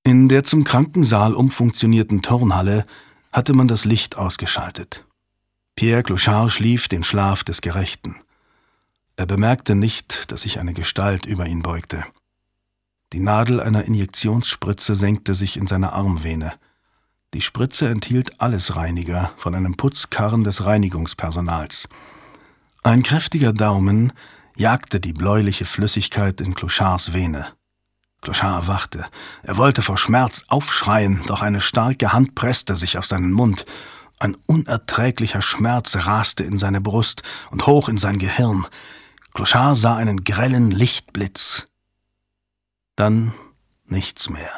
In der zum Krankensaal umfunktionierten Turnhalle hatte man das Licht ausgeschaltet. Pierre Clochard schlief den Schlaf des Gerechten. Er bemerkte nicht, dass sich eine Gestalt über ihn beugte. Die Nadel einer Injektionsspritze senkte sich in seine Armvene. Die Spritze enthielt Allesreiniger von einem Putzkarren des Reinigungspersonals. Ein kräftiger Daumen jagte die bläuliche Flüssigkeit in Clochards Vene. Clochard erwachte. Er wollte vor Schmerz aufschreien, doch eine starke Hand presste sich auf seinen Mund. Ein unerträglicher Schmerz raste in seine Brust und hoch in sein Gehirn. Clochard sah einen grellen Lichtblitz. Dann nichts mehr.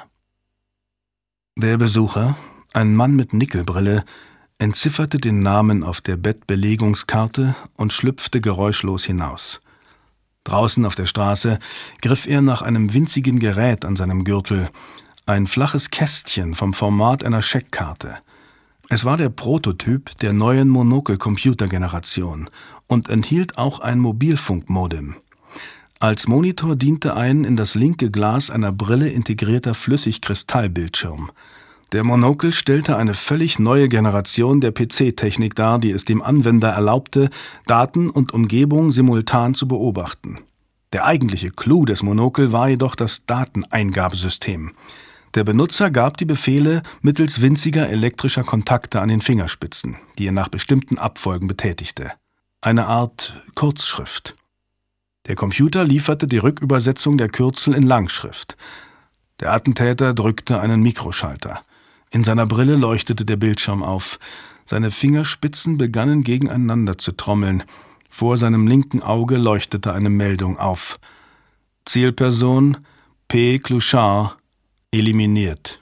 Der Besucher, ein Mann mit Nickelbrille, entzifferte den Namen auf der Bettbelegungskarte und schlüpfte geräuschlos hinaus. Draußen auf der Straße griff er nach einem winzigen Gerät an seinem Gürtel, ein flaches Kästchen vom Format einer Scheckkarte. Es war der Prototyp der neuen Monokel-Computergeneration und enthielt auch ein Mobilfunkmodem. Als Monitor diente ein in das linke Glas einer Brille integrierter Flüssigkristallbildschirm. Der Monokel stellte eine völlig neue Generation der PC-Technik dar, die es dem Anwender erlaubte, Daten und Umgebung simultan zu beobachten. Der eigentliche Clou des Monokel war jedoch das Dateneingabesystem. Der Benutzer gab die Befehle mittels winziger elektrischer Kontakte an den Fingerspitzen, die er nach bestimmten Abfolgen betätigte. Eine Art Kurzschrift. Der Computer lieferte die Rückübersetzung der Kürzel in Langschrift. Der Attentäter drückte einen Mikroschalter. In seiner Brille leuchtete der Bildschirm auf. Seine Fingerspitzen begannen gegeneinander zu trommeln. Vor seinem linken Auge leuchtete eine Meldung auf. Zielperson P. Clochard eliminiert.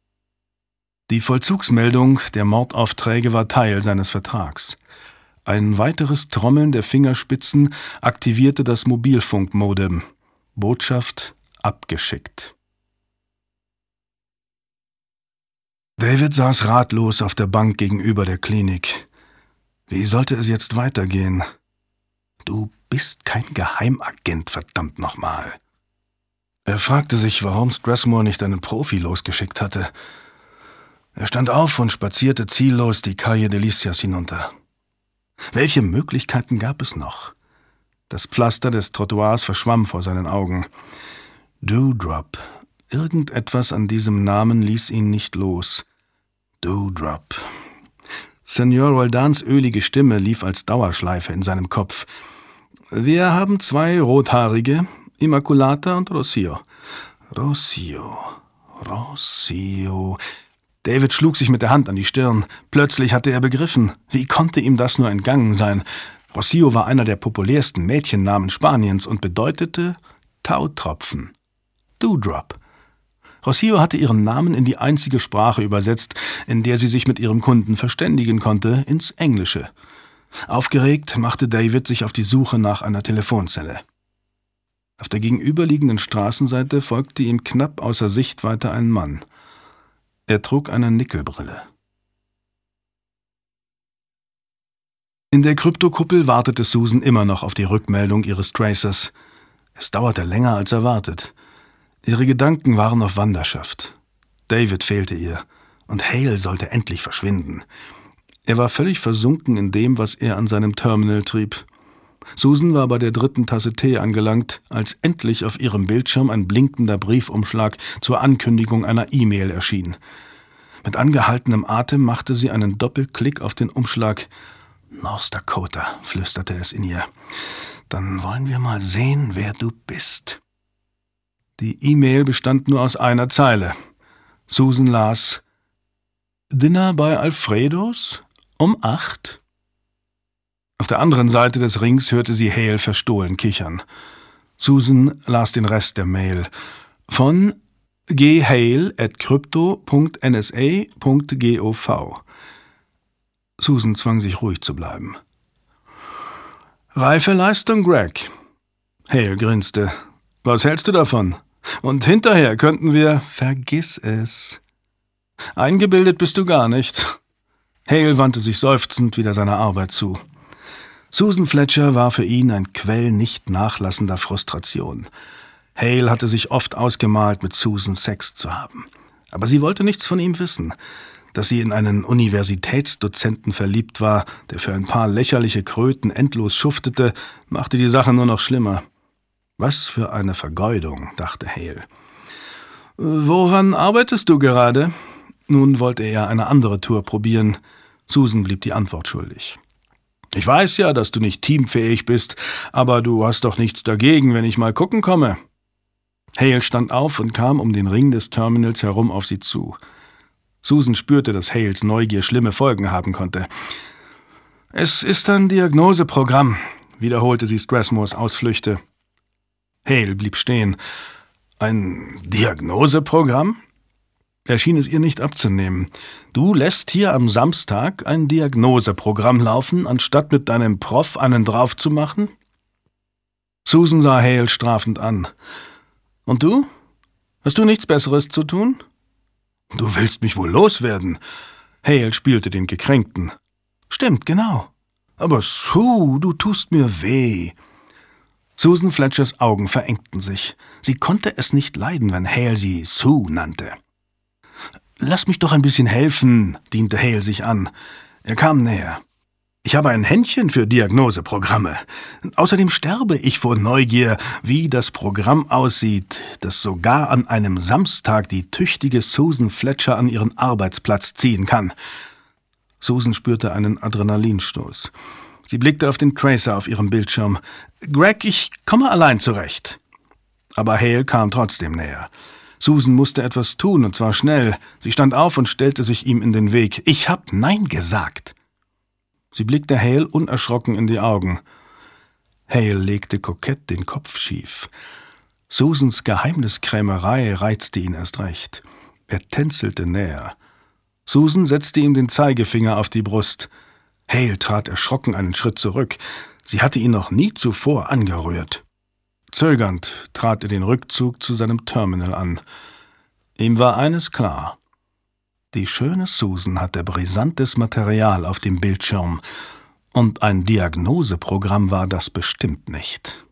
Die Vollzugsmeldung der Mordaufträge war Teil seines Vertrags. Ein weiteres Trommeln der Fingerspitzen aktivierte das Mobilfunkmodem. Botschaft abgeschickt. David saß ratlos auf der Bank gegenüber der Klinik. Wie sollte es jetzt weitergehen? Du bist kein Geheimagent, verdammt nochmal. Er fragte sich, warum Strathmore nicht einen Profi losgeschickt hatte. Er stand auf und spazierte ziellos die Calle Delicias hinunter. Welche Möglichkeiten gab es noch? Das Pflaster des Trottoirs verschwamm vor seinen Augen. Dewdrop. Irgendetwas an diesem Namen ließ ihn nicht los. Dewdrop. Senor Roldans ölige Stimme lief als Dauerschleife in seinem Kopf. Wir haben 2 Rothaarige, Immaculata und Rocio. Rocio. David schlug sich mit der Hand an die Stirn. Plötzlich hatte er begriffen. Wie konnte ihm das nur entgangen sein? Rocio war einer der populärsten Mädchennamen Spaniens und bedeutete Tautropfen. Dewdrop. Rocio hatte ihren Namen in die einzige Sprache übersetzt, in der sie sich mit ihrem Kunden verständigen konnte, ins Englische. Aufgeregt machte David sich auf die Suche nach einer Telefonzelle. Auf der gegenüberliegenden Straßenseite folgte ihm knapp außer Sichtweite ein Mann. Er trug eine Nickelbrille. In der Kryptokuppel wartete Susan immer noch auf die Rückmeldung ihres Tracers. Es dauerte länger als erwartet. Ihre Gedanken waren auf Wanderschaft. David fehlte ihr, und Hale sollte endlich verschwinden. Er war völlig versunken in dem, was er an seinem Terminal trieb. Susan war bei der 3. Tasse Tee angelangt, als endlich auf ihrem Bildschirm ein blinkender Briefumschlag zur Ankündigung einer E-Mail erschien. Mit angehaltenem Atem machte sie einen Doppelklick auf den Umschlag. »North Dakota«, flüsterte es in ihr. »Dann wollen wir mal sehen, wer du bist.« Die E-Mail bestand nur aus einer Zeile. Susan las: »Dinner bei Alfredos? Um 8?« Auf der anderen Seite des Rings hörte sie Hale verstohlen kichern. Susan las den Rest der Mail. Von ghale@crypto.nsa.gov. Susan zwang sich ruhig zu bleiben. »Reife Leistung, Greg.« Hale grinste. »Was hältst du davon? Und hinterher könnten wir...« »Vergiss es. Eingebildet bist du gar nicht.« Hale wandte sich seufzend wieder seiner Arbeit zu. Susan Fletcher war für ihn ein Quell nicht nachlassender Frustration. Hale hatte sich oft ausgemalt, mit Susan Sex zu haben. Aber sie wollte nichts von ihm wissen. Dass sie in einen Universitätsdozenten verliebt war, der für ein paar lächerliche Kröten endlos schuftete, machte die Sache nur noch schlimmer. Was für eine Vergeudung, dachte Hale. »Woran arbeitest du gerade?« Nun wollte er eine andere Tour probieren. Susan blieb die Antwort schuldig. »Ich weiß ja, dass du nicht teamfähig bist, aber du hast doch nichts dagegen, wenn ich mal gucken komme.« Hale stand auf und kam um den Ring des Terminals herum auf sie zu. Susan spürte, dass Hales Neugier schlimme Folgen haben konnte. »Es ist ein Diagnoseprogramm«, wiederholte sie Strathmores Ausflüchte. Hale blieb stehen. »Ein Diagnoseprogramm?« Er schien es ihr nicht abzunehmen. »Du lässt hier am Samstag ein Diagnoseprogramm laufen, anstatt mit deinem Prof einen draufzumachen?« Susan sah Hale strafend an. »Und du? Hast du nichts Besseres zu tun?« »Du willst mich wohl loswerden?« Hale spielte den Gekränkten. »Stimmt, genau. Aber Sue, du tust mir weh.« Susan Fletchers Augen verengten sich. Sie konnte es nicht leiden, wenn Hale sie Sue nannte. »Lass mich doch ein bisschen helfen«, diente Hale sich an. Er kam näher. »Ich habe ein Händchen für Diagnoseprogramme. Außerdem sterbe ich vor Neugier, wie das Programm aussieht, das sogar an einem Samstag die tüchtige Susan Fletcher an ihren Arbeitsplatz ziehen kann.« Susan spürte einen Adrenalinstoß. Sie blickte auf den Tracer auf ihrem Bildschirm. »Greg, ich komme allein zurecht.« Aber Hale kam trotzdem näher. Susan musste etwas tun, und zwar schnell. Sie stand auf und stellte sich ihm in den Weg. »Ich hab Nein gesagt.« Sie blickte Hale unerschrocken in die Augen. Hale legte kokett den Kopf schief. Susans Geheimniskrämerei reizte ihn erst recht. Er tänzelte näher. Susan setzte ihm den Zeigefinger auf die Brust. Hale trat erschrocken einen Schritt zurück. Sie hatte ihn noch nie zuvor angerührt. Zögernd trat er den Rückzug zu seinem Terminal an. Ihm war eines klar. Die schöne Susan hatte brisantes Material auf dem Bildschirm, und ein Diagnoseprogramm war das bestimmt nicht.